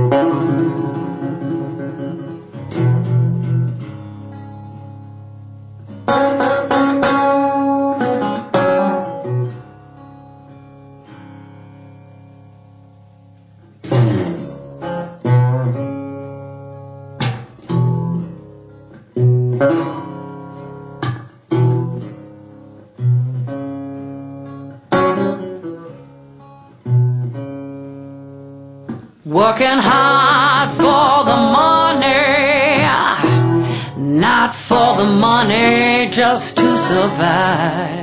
Working hard for the money, not for the money, just to survive.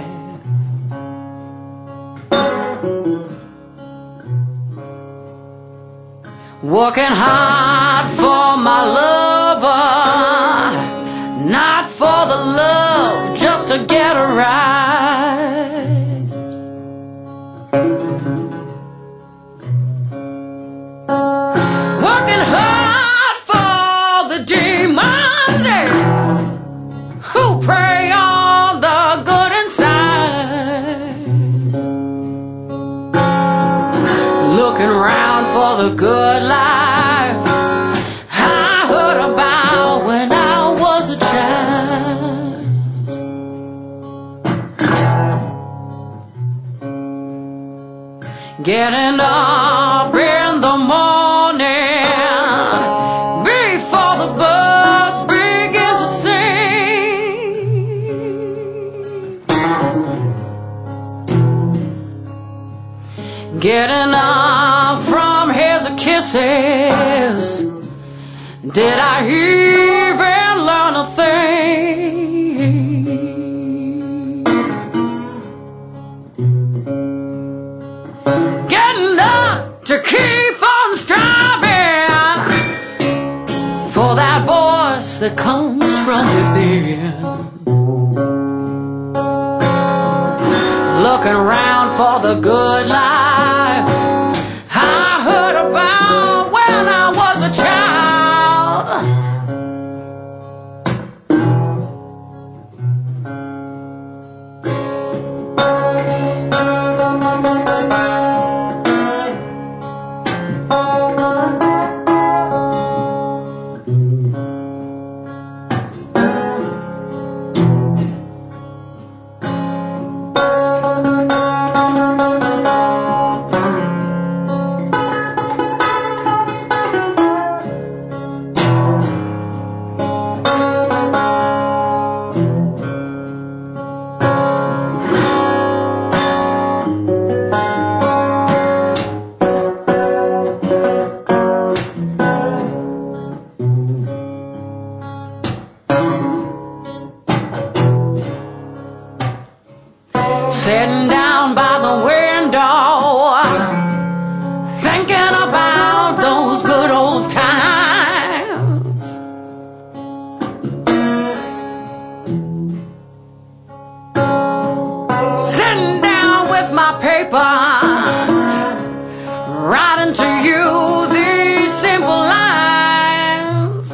Working hard for my lover, not for the love, just to get a ride. Working hard for the demons who prey on the good inside. Looking around for the good life I heard about when I was a child. Getting up in the morning before the birds begin to sing. Getting up from his kisses, did I even learn a thing? Getting up to keep on striving for that voice that comes from within. Looking around for the good life I heard about when I was a child. Sitting down by the window, thinking about those good old times. Sitting down with my paper, writing to you these simple lines.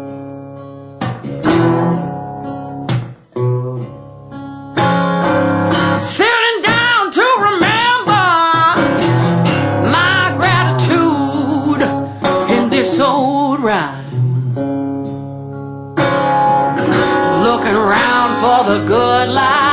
Sitting down to remember my gratitude in this old rhyme. Looking around for the good life